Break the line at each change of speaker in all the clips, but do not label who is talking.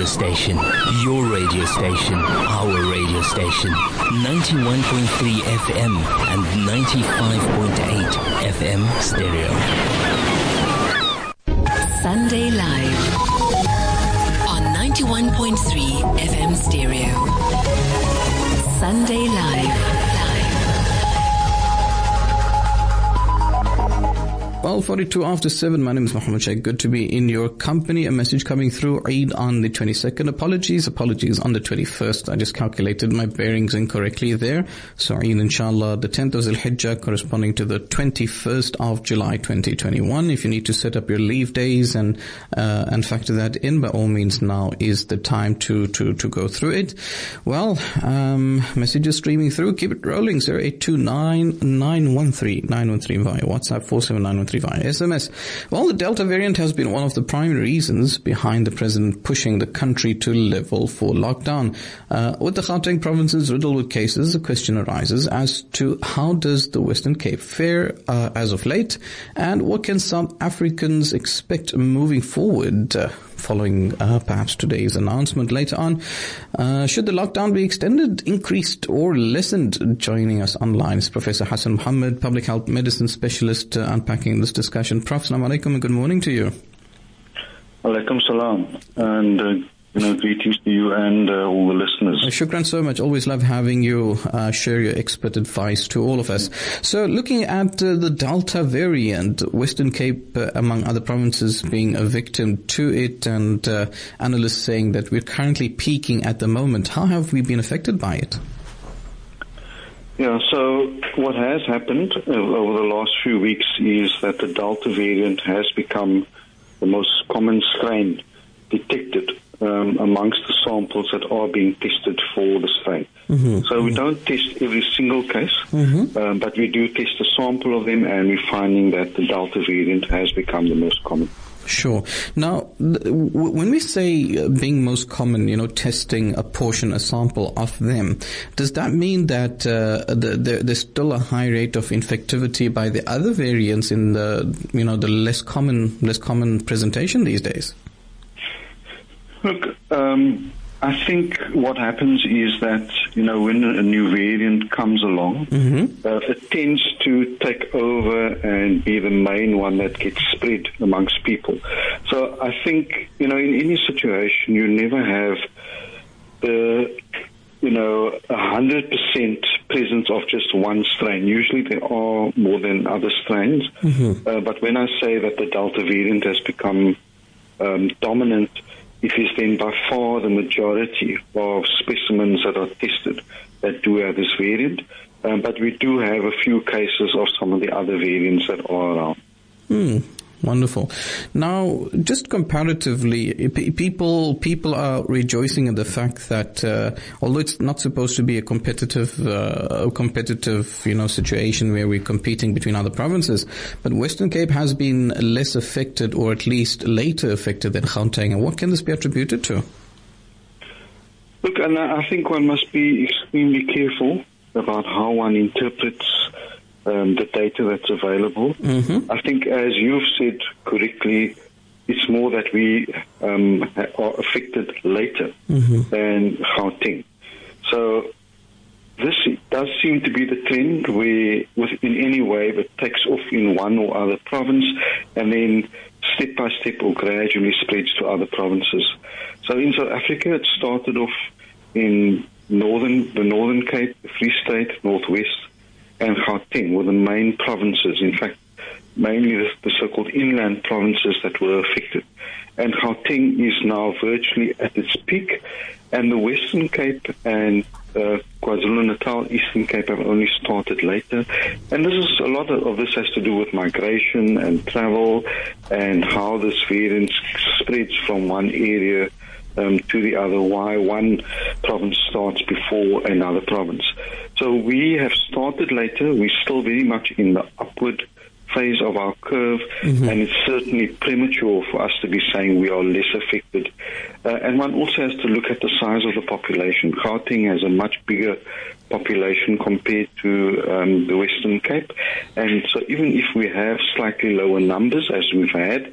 station, your radio station, our radio station. 91.3 FM and 95.8 FM stereo.
Sunday Live on 91.3 FM stereo. Sunday Live.
Well, 42 after 7. My name is Muhammad Sheikh. Good to be in your company. A message coming through. Eid on the 22nd. Apologies on the 21st. I just calculated my bearings incorrectly there. So Eid, inshallah, the 10th of Zul-Hijjah corresponding to the 21st of July 2021. If you need to set up your leave days and factor that in, by all means, now is the time to go through it. Well, messages streaming through. Keep it rolling. 0829-913-913 via WhatsApp, 47913 via SMS. Well, the Delta variant has been one of the primary reasons behind the president pushing the country to level 4 lockdown. With the Gauteng provinces riddled with cases, the question arises as to how does the Western Cape fare as of late, and what can South Africans expect moving forward following perhaps today's announcement later on. Should the lockdown be extended, increased or lessened? Joining us online is Professor Hassan Mohammed, public health medicine specialist, unpacking this discussion. Prof, Assalamu alaikum and good morning to you.
Alaikum salam, and greetings to you and all the listeners.
Shukran so much. Always love having you share your expert advice to all of us. So looking at the Delta variant, Western Cape, among other provinces, being a victim to it, and analysts saying that we're currently peaking at the moment. How have we been affected by it?
Yeah, so what has happened over the last few weeks is that the Delta variant has become the most common strain detected amongst the samples that are being tested for the strain. Mm-hmm. So we don't test every single case, but we do test a sample of them, and we're finding that the Delta variant has become the most common.
Sure. Now, when we say being most common, testing a portion, a sample of them, does that mean that there's still a high rate of infectivity by the other variants in the less common presentation these days?
Look, I think what happens is that, when a new variant comes along, it tends to take over and be the main one that gets spread amongst people. So I think, in any situation, you never have the, 100% presence of just one strain. Usually there are more than other strains. But when I say that the Delta variant has become dominant, it is then by far the majority of specimens that are tested that do have this variant. But we do have a few cases of some of the other variants that are around.
Wonderful. Now, just comparatively, people are rejoicing at the fact that although it's not supposed to be a competitive situation where we're competing between other provinces, but Western Cape has been less affected, or at least later affected, than Gauteng. And what can this be attributed to?
Look, and I think one must be extremely careful about how one interprets the data that's available. I think, as you've said correctly, it's more that we are affected later than Gauteng. So this does seem to be the trend where, in any way, it takes off in one or other province and then step by step or gradually spreads to other provinces. So in South Africa, it started off in the Northern Cape, the Free State, Northwest, and Gauteng were the main provinces. In fact, mainly the so-called inland provinces that were affected. And Gauteng is now virtually at its peak, and the Western Cape and KwaZulu-Natal, Eastern Cape have only started later. And a lot of this has to do with migration and travel and how this variant spreads from one area to the other, why one province starts before another province. So we have started later. We're still very much in the upward phase of our curve, and it's certainly premature for us to be saying we are less affected. And one also has to look at the size of the population. Gauteng has a much bigger population compared to the Western Cape, and so even if we have slightly lower numbers as we've had,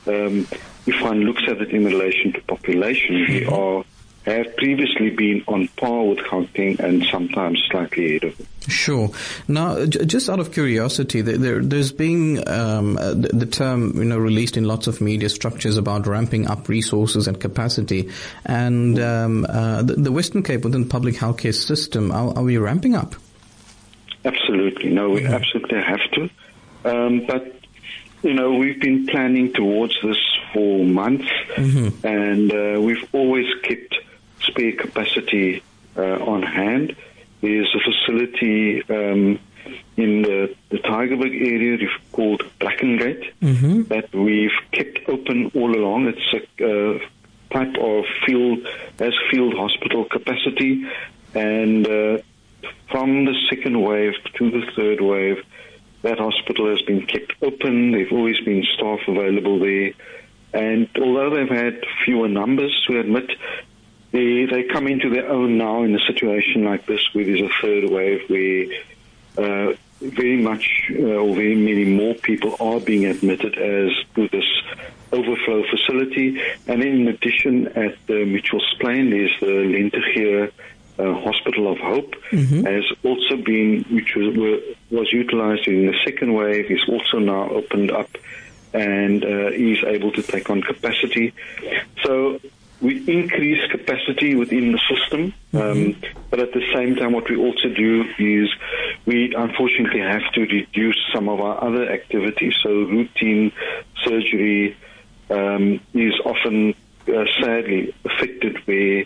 if one looks at it in relation to population, we have previously been on par with Gauteng and sometimes slightly ahead of it.
Sure. Now, just out of curiosity, there's been the term, released in lots of media structures about ramping up resources and capacity, and the Western Cape within the public healthcare system. Are we ramping up?
Absolutely. No, we absolutely have to. But we've been planning towards this for months, and we've always kept spare capacity on hand. There's a facility in the Tygerberg area called Brackengate that we've kept open all along. It's a type of field hospital capacity, and from the second wave to the third wave, that hospital has been kept open. There've always been staff available there, and although they've had fewer numbers, we admit, they come into their own now in a situation like this where there's a third wave where very many more people are being admitted as to this overflow facility. And then in addition, at the Mitchells Plain, there's the Lentegeur Hospital of Hope, has also been, which was utilized in the second wave, is also now opened up and is able to take on capacity. So we increase capacity within the system, but at the same time what we also do is we unfortunately have to reduce some of our other activities. So routine surgery is often sadly affected, where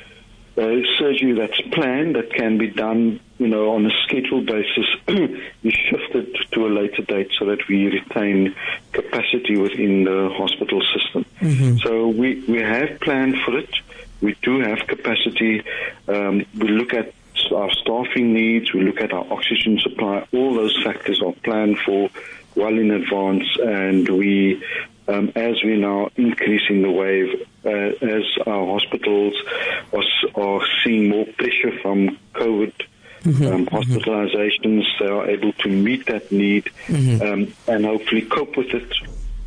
surgery that's planned, that can be done on a scheduled basis, is shifted to a later date so that we retain capacity within the hospital system. So we have planned for it. We do have capacity. We look at our staffing needs. We look at our oxygen supply. All those factors are planned for well in advance, and we, as we're now increasing the wave, as our hospitals are seeing more pressure from COVID hospitalizations, they are able to meet that need and hopefully cope with it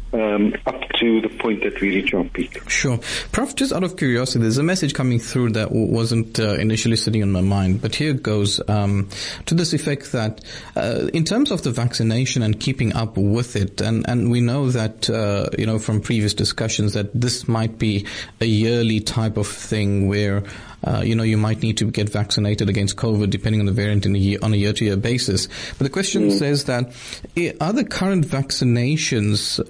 up to the point that we reach our peak.
Sure. Prof, just out of curiosity, there's a message coming through that wasn't initially sitting on my mind, but here it goes, to this effect that in terms of the vaccination and keeping up with it, and we know that, from previous discussions that this might be a yearly type of thing where you might need to get vaccinated against COVID depending on the variant on a year-to-year basis. But the question says that, are the current vaccinations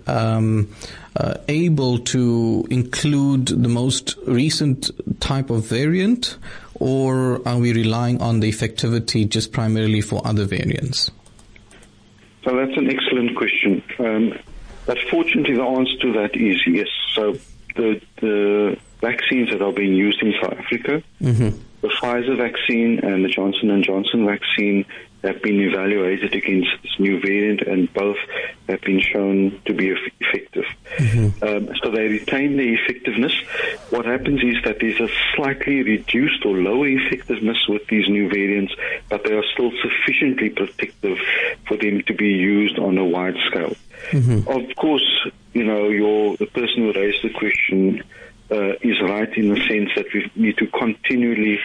able to include the most recent type of variant, or are we relying on the effectivity just primarily for other variants?
So that's an excellent question. But fortunately, the answer to that is yes. So the vaccines that are being used in South Africa, the Pfizer vaccine and the Johnson & Johnson vaccine, have been evaluated against this new variant, and both have been shown to be effective. So they retain the effectiveness. What happens is that there's a slightly reduced or lower effectiveness with these new variants, but they are still sufficiently protective for them to be used on a wide scale. Of course, the person who raised the question is right in the sense that we need to continually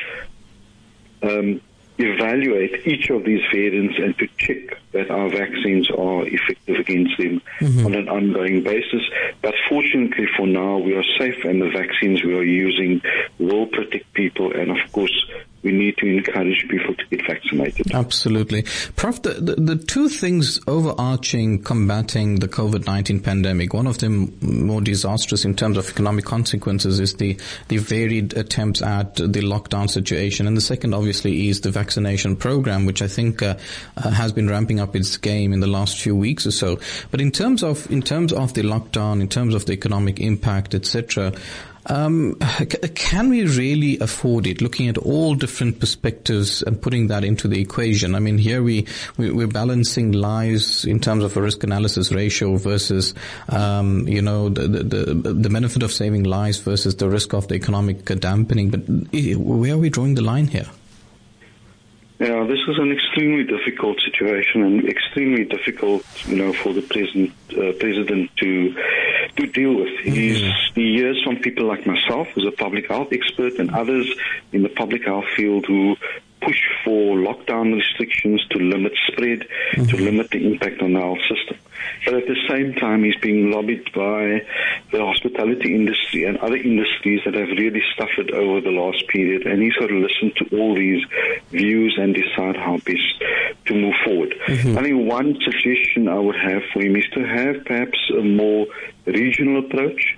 evaluate each of these variants and to check that our vaccines are effective against them on an ongoing basis. But fortunately for now, we are safe, and the vaccines we are using will protect people, and of course we need to encourage people to get vaccinated.
Absolutely. Prof, the two things overarching combating the COVID-19 pandemic, one of them more disastrous in terms of economic consequences, is the varied attempts at the lockdown situation. And the second, obviously, is the vaccination program, which I think has been ramping up its game in the last few weeks or so. But in terms of the lockdown, in terms of the economic impact, etc., Can we really afford it, looking at all different perspectives and putting that into the equation? I mean, here we're balancing lives in terms of a risk analysis ratio versus, the benefit of saving lives versus the risk of the economic dampening. But where are we drawing the line here?
Yeah, this is an extremely difficult situation and extremely difficult, for the president to deal with. He hears from people like myself, who's a public health expert, and others in the public health field who push for lockdown restrictions to limit spread, to limit the impact on the health system. But at the same time, he's being lobbied by the hospitality industry and other industries that have really suffered over the last period. And he's got to listen to all these views and decide how best to move forward. I think one suggestion I would have for him is to have perhaps a more regional approach.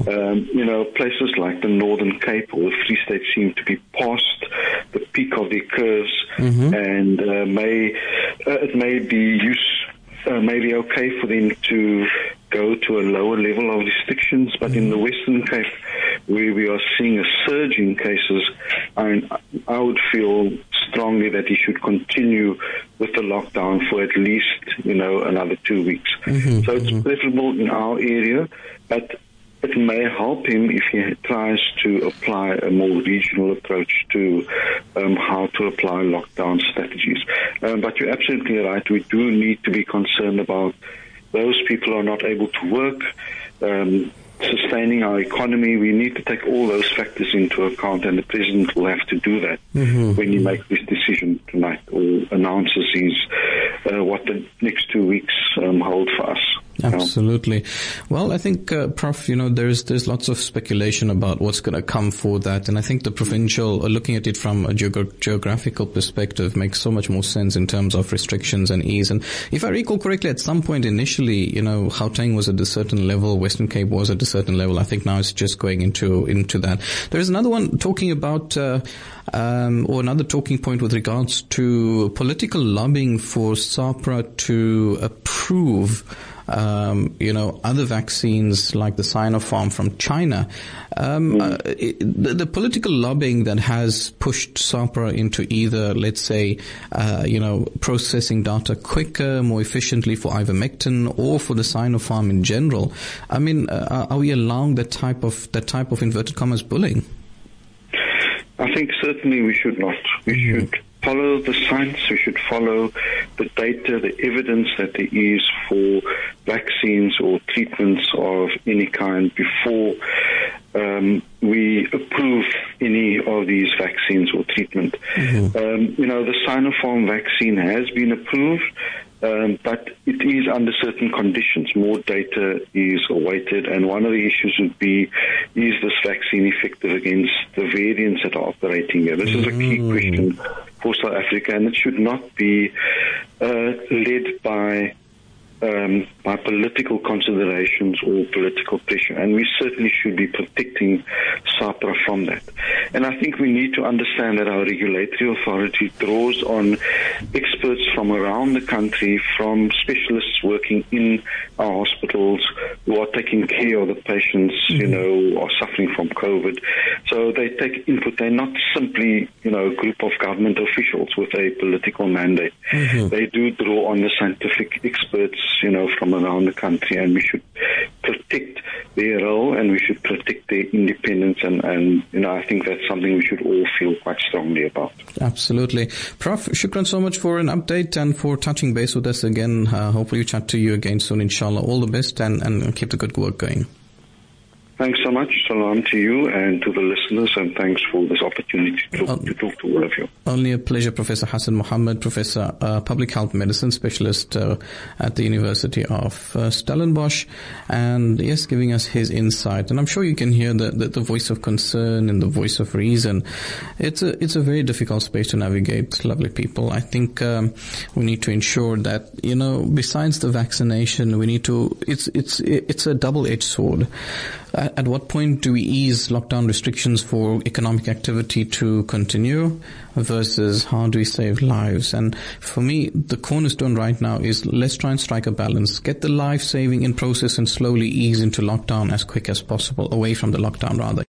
Places like the Northern Cape or the Free State seem to be past the peak of their curves, and it may be maybe okay for them to go to a lower level of restrictions, but in the Western Cape, where we are seeing a surge in cases, I would feel strongly that he should continue with the lockdown for at least, another 2 weeks. So it's preferable in our area, but it may help him if he tries to apply a more regional approach to how to apply lockdown strategies. But you're absolutely right. We do need to be concerned about those people who are not able to work, sustaining our economy. We need to take all those factors into account, and the president will have to do that when he makes this decision tonight or announces what the next 2 weeks hold for us.
Absolutely. Well, I think, Prof, there's lots of speculation about what's going to come for that. And I think the provincial, looking at it from a geographical perspective, makes so much more sense in terms of restrictions and ease. And if I recall correctly, at some point initially, Gauteng was at a certain level, Western Cape was at a certain level. I think now it's just going into that. There's another one talking about, or another talking point with regards to political lobbying for SAHPRA to approve other vaccines like the Sinopharm from China. The political lobbying that has pushed SAHPRA into either, let's say, processing data quicker, more efficiently for ivermectin or for the Sinopharm in general. I mean, are we allowing that type of inverted commas bullying?
I think certainly we should not. We should follow the science. We should follow the data, the evidence that there is for vaccines or treatments of any kind before we approve any of these vaccines or treatment. The Sinopharm vaccine has been approved, but it is under certain conditions. More data is awaited, and one of the issues would be, is this vaccine effective against the variants that are operating here? This is a key question for South Africa, and it should not be led by political considerations or political pressure, and we certainly should be protecting SAHPRA from that. And I think we need to understand that our regulatory authority draws on experts from around the country, from specialists working in our hospitals who are taking care of the patients, who are suffering from COVID. So they take input. They're not simply, a group of government officials with a political mandate. They do draw on the scientific experts, from around the country, and we should protect their role and we should protect their independence, and I think that's something we should all feel quite strongly about.
Absolutely. Prof, shukran so much for an update and for touching base with us again. Hopefully we chat to you again soon, inshallah. All the best and keep the good work going.
Thanks so much. Salam to you and to the listeners, and thanks for this opportunity to talk to all of you.
Only a pleasure, Professor Hassan Mohammed, Professor Public Health Medicine Specialist at the University of Stellenbosch, and yes, giving us his insight. And I'm sure you can hear the voice of concern and the voice of reason. It's a very difficult space to navigate, lovely people. I think we need to ensure that, besides the vaccination, we need to, it's a double-edged sword. At what point do we ease lockdown restrictions for economic activity to continue versus how do we save lives? And for me, the cornerstone right now is let's try and strike a balance. Get the life-saving in process and slowly ease into lockdown as quick as possible, away from the lockdown rather.